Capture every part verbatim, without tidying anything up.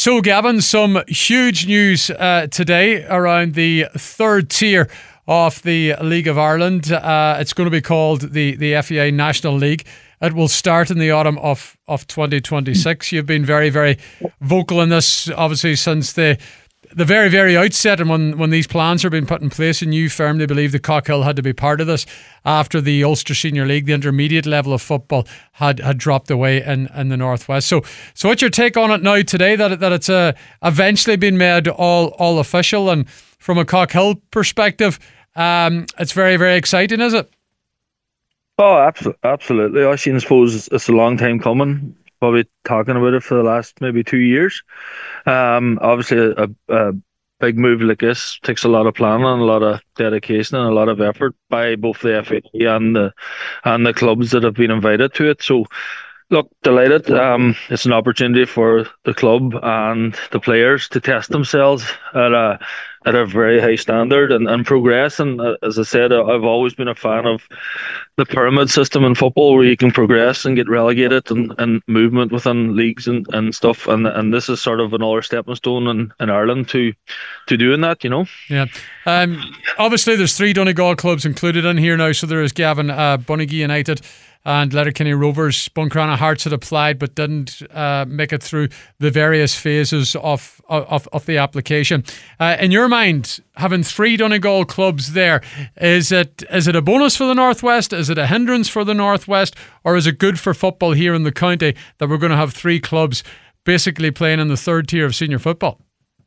So, Gavin, some huge news uh, today around the third tier of the League of Ireland. Uh, it's going to be called the, the F A I National League. It will start in the autumn of, of twenty twenty-six. You've been very, very vocal in this, obviously, since the the very, very outset, and when, when these plans have been put in place, and you firmly believe that Cockhill had to be part of this after the Ulster Senior League, the intermediate level of football, had, had dropped away in, in the Northwest. So so what's your take on it now today, that, that it's uh, eventually been made all, all official? And from a Cockhill perspective, um, it's very, very exciting, is it? Oh, absolutely. Absolutely. I suppose it's, it's a long time coming. Probably talking about it for the last maybe two years. Um, obviously, a, a big move like this takes a lot of planning, and a lot of dedication, and a lot of effort by both the F A and the and the clubs that have been invited to it. So, look, delighted. Um, it's an opportunity for the club and the players to test themselves at a at a very high standard and, and progress. And uh, as I said, I've always been a fan of the pyramid system in football, where you can progress and get relegated, and, and movement within leagues and, and stuff. And and this is sort of another stepping stone in, in Ireland to to doing that, you know. Yeah. Um, obviously, there's three Donegal clubs included in here now. So there is Gavin, uh, Bunagee United, and Letterkenny Rovers. Buncrana Hearts had applied but didn't uh, make it through the various phases of of, of the application. Uh, in your mind, having three Donegal clubs there, is it is it a bonus for the Northwest? Is it a hindrance for the Northwest? Or is it good for football here in the county that we're going to have three clubs basically playing in the third tier of senior football?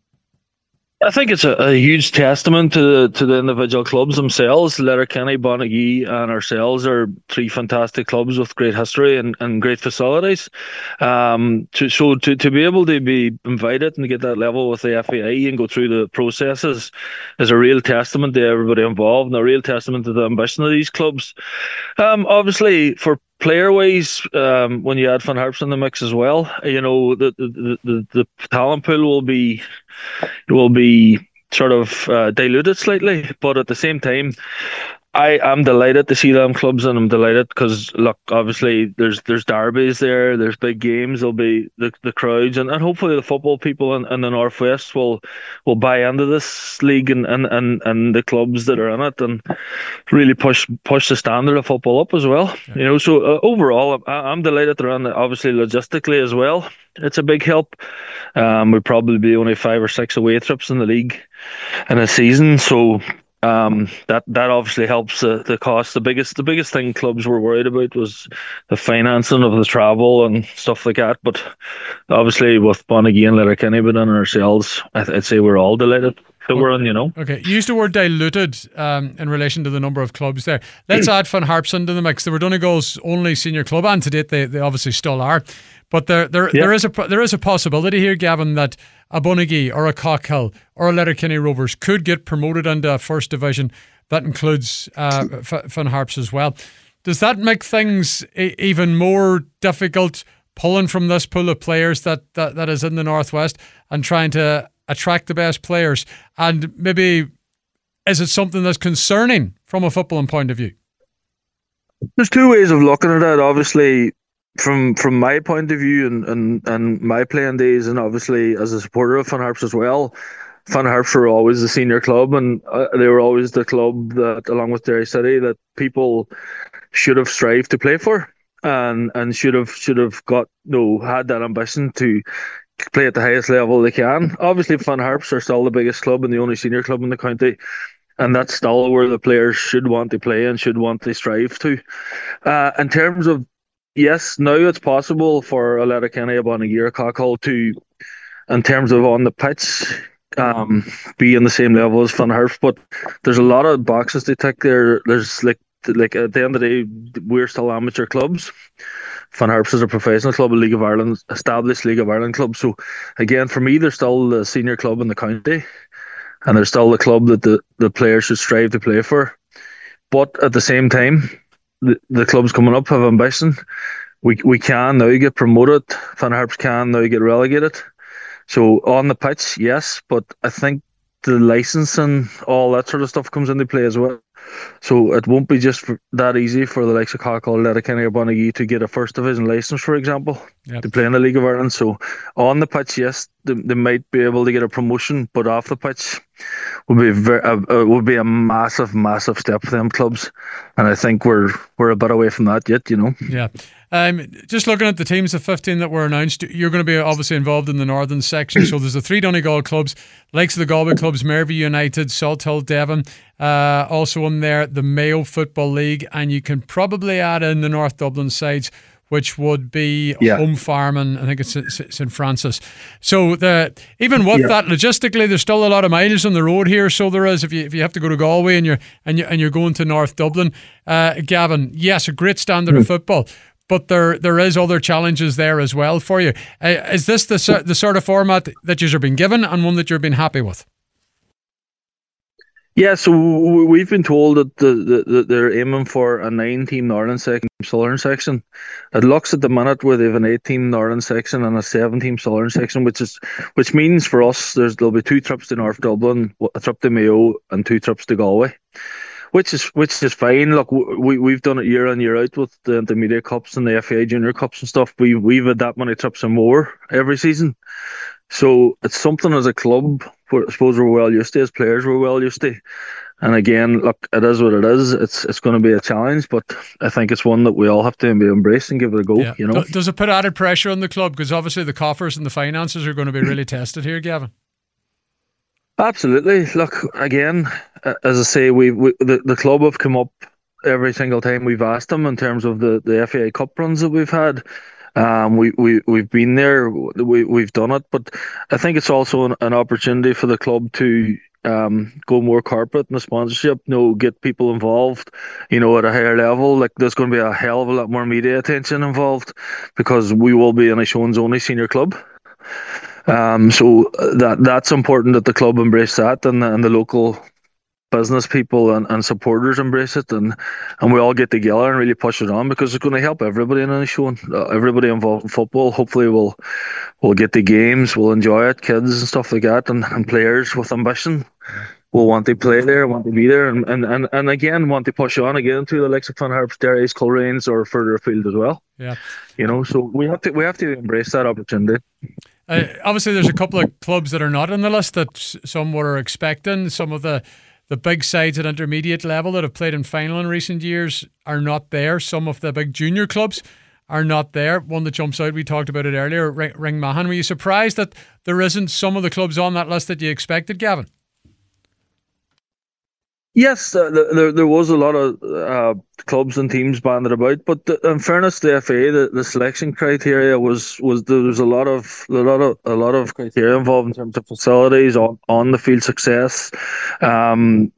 I think it's a, a huge testament to the, to the individual clubs themselves. Letterkenny, Bonagee and ourselves are three fantastic clubs with great history and, and great facilities. Um, to, so to, to be able to be invited and to get that level with the F A I and go through the processes is a real testament to everybody involved, and a real testament to the ambition of these clubs. Um, obviously, for player-wise, um, when you add Finn Harps in the mix as well, you know, the the, the, the talent pool will be will be sort of uh, diluted slightly, but at the same time, I am delighted to see them clubs, and I'm delighted because, look, obviously there's there's derbies there, there's big games, there'll be the, the crowds, and, and hopefully the football people in, in the Northwest will will buy into this league and, and, and, and the clubs that are in it, and really push push the standard of football up as well. Yeah. You know, so uh, overall, I, I'm delighted they're on. Obviously, logistically as well, it's a big help. Um, we'd probably be only five or six away trips in the league in a season, so. Um, that that obviously helps the, the cost. The biggest the biggest thing clubs were worried about was the financing of the travel and stuff like that. But obviously, with Bonagee and Letterkenny but on ourselves, I'd, I'd say we're all delighted that we're on. You know. Okay, you used the word diluted um, in relation to the number of clubs there. Let's add Finn Harps into the mix. They were Donegal's only senior club, and to date they, they obviously still are. But there there yeah. there is a there is a possibility here, Gavin, that a Bunagee or a Cockhill or a Letterkenny Rovers could get promoted into a first division that includes uh, F- Finn Harps as well. Does that make things e- even more difficult, pulling from this pool of players that, that, that is in the Northwest and trying to attract the best players? And maybe is it something that's concerning from a footballing point of view? There's two ways of looking at it. Obviously, From from my point of view and, and, and my playing days, and obviously as a supporter of Finn Harps as well, Finn Harps were always the senior club, and uh, they were always the club that, along with Derry City, that people should have strived to play for, and and should have should have got you know had that ambition to play at the highest level they can. Obviously, Finn Harps are still the biggest club and the only senior club in the county, and that's still where the players should want to play and should want to strive to. Uh, in terms of Yes, now it's possible for a Letterkenny, a Bonagee, a Cockhill to, in terms of on the pitch, um, be in the same level as Finn Harps. But there's a lot of boxes to tick there. There's like, like at the end of the day, we're still amateur clubs. Finn Harps is a professional club, a League of Ireland, established League of Ireland club. So again, for me, they're still the senior club in the county, and they're still the club that the, the players should strive to play for. But at the same time, The, the clubs coming up have ambition. We we can now get promoted. Finn Harps can now get relegated. So on the pitch, yes, but I think the licensing, all that sort of stuff comes into play as well. So it won't be just for, that easy for the likes of Cockle, Letterkenny or Bonagee to get a first division licence, for example, Yep. to play in the League of Ireland. So on the pitch, yes, they, they might be able to get a promotion, but off the pitch would be very, uh, uh, would be a massive, massive step for them clubs. And I think we're we're a bit away from that yet, you know. Yeah. Um, just looking at the teams of fifteen that were announced, you're going to be obviously involved in the northern section. So there's the three Donegal clubs, likes of the Galway clubs, Mervy United, Salt Hill Devon, uh, also in there, the Mayo Football League, and you can probably add in the North Dublin sides, which would be Yeah. Home Farm and I think it's Saint Francis. So the even with Yeah. that, logistically, there's still a lot of miles on the road here. So there is if you if you have to go to Galway and you're and you and you're going to North Dublin, uh, Gavin. Yes, a great standard Mm. of football, but there there is other challenges there as well for you. Uh, is this the sor- the sort of format that you've been given and one that you've been happy with? Yeah, so w- we've been told that the, the, the they're aiming for a nine-team Northern section, Southern section. It looks at the minute where they have an eight-team Northern section and a seven-team Southern section, which is which means for us there's there'll be two trips to North Dublin, a trip to Mayo, and two trips to Galway, which is which is fine. Look, w- we we've done it year in year out with the intermediate cups and the F A Junior Cups and stuff. We we've had that many trips and more every season. So it's something as a club, where I suppose we're well used to, as players we're well used to. And again, look, it is what it is. It's it's going to be a challenge, but I think it's one that we all have to embrace and give it a go. Yeah. You know, Do- Does it put added pressure on the club? Because obviously the coffers and the finances are going to be really tested here, Gavin. absolutely. Look, again, uh, as I say, we, we the, the club have come up every single time we've asked them in terms of the, the F A Cup runs that we've had. Um, we, we, we've been there, we, we've done it, but I think it's also an, an opportunity for the club to um, go more corporate in the sponsorship, you know, get people involved, you know, at a higher level. Like there's going to be a hell of a lot more media attention involved because we will be in a Shones only senior club. Um, so that that's important that the club embrace that and, and the local business people and, and supporters embrace it and and we all get together and really push it on because it's going to help everybody in the show. Uh, everybody involved in football hopefully will will get the games, will enjoy it, kids and stuff like that, and, and players with ambition will want to play there, want to be there, and, and, and, and again want to push on again to the likes of Fun Harps, Derry's, Coleraines or further afield as well. Yeah. You know, so we have to we have to embrace that opportunity. Uh, obviously, there's a couple of clubs that are not on the list that s- some were expecting. Some of the, the big sides at intermediate level that have played in final in recent years are not there. Some of the big junior clubs are not there. One that jumps out, we talked about it earlier, Ring, Ring Mahon. Were you surprised that there isn't some of the clubs on that list that you expected, Gavin? Yes, uh, th- there there was a lot of uh, clubs and teams banded about, but th- in fairness to the F A, the, the selection criteria was was there was a lot of a lot of a lot of criteria involved in terms of facilities, on, on the field success, um,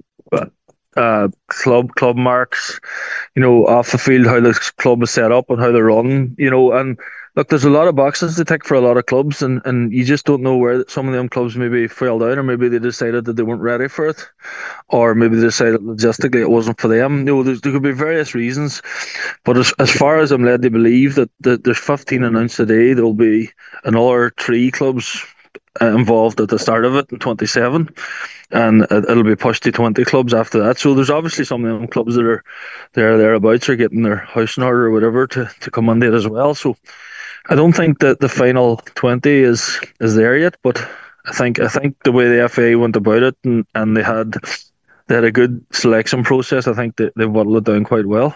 uh, club club marks, you know, off the field how the club is set up and how they run, you know, and look, there's a lot of boxes to tick for a lot of clubs, and, and you just don't know where some of them clubs maybe fell down, or maybe they decided that they weren't ready for it, or maybe they decided logistically it wasn't for them. You know, there's, there could be various reasons, but as, as far as I'm led to believe that, that there's fifteen announced today, there'll be another three clubs uh, involved at the start of it in twenty-seven, and it, it'll be pushed to twenty clubs after that. So there's obviously some of them clubs that are there thereabouts are getting their house in order or whatever to, to come on it as well. So I don't think that the final twenty is is there yet, but I think I think the way the F A went about it and, and they had they had a good selection process. I think they, they've whittled it down quite well.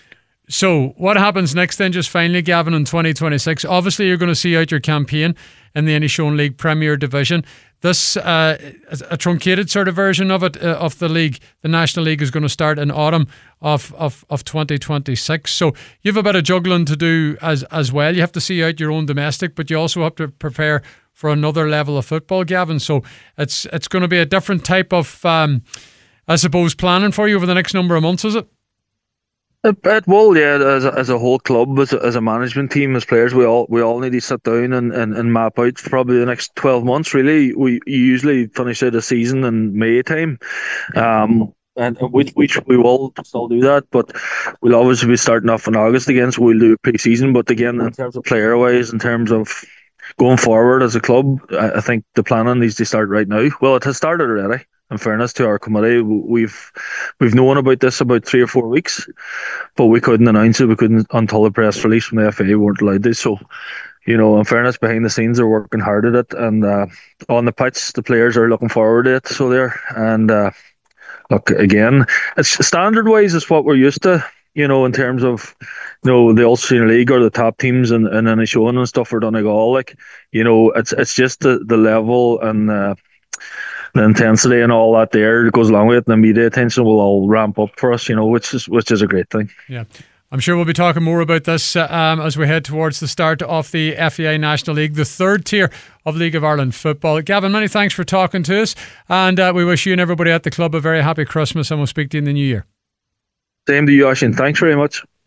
So what happens next then, just finally, Gavin, in twenty twenty-six? Obviously, you're going to see out your campaign in the Inishowen League Premier Division. This, uh, a truncated sort of version of it, uh, of the league, the National League, is going to start in autumn of, of, of twenty twenty-six. So you have a bit of juggling to do as, as well. You have to see out your own domestic, but you also have to prepare for another level of football, Gavin. So it's it's going to be a different type of, um, I suppose, planning for you over the next number of months, is it? It, it will, yeah. As a, as a whole club, as a, as a management team, as players, we all we all need to sit down and, and, and map out for probably the next twelve months. Really, we usually finish out a season in May time, um, and which which we will still do that. But we'll obviously be starting off in August again, so we'll do pre-season. But again, in terms of player wise, in terms of going forward as a club, I, I think the planning needs to start right now. Well, it has started already. in fairness to our committee, we've we've known about this about three or four weeks, but we couldn't announce it. We couldn't until the press release from the F A we weren't allowed to. So, you know, in fairness, behind the scenes, they're working hard at it, and uh, on the pitch, the players are looking forward to it. So they're and uh, look again, it's standard wise, it's what we're used to. You know, in terms of, you know, the Ulster Senior League or the top teams and and any showing and stuff for Donegal, like, you know, it's it's just the the level and uh, the intensity and all that there that goes along with it. And the media attention will all ramp up for us, you know, which is which is a great thing. Yeah. I'm sure we'll be talking more about this uh, um, as we head towards the start of the F A I National League, the third tier of League of Ireland football. Gavin, many thanks for talking to us, and uh, we wish you and everybody at the club a very happy Christmas, and we'll speak to you in the new year. Same to you, Oisín. Thanks very much.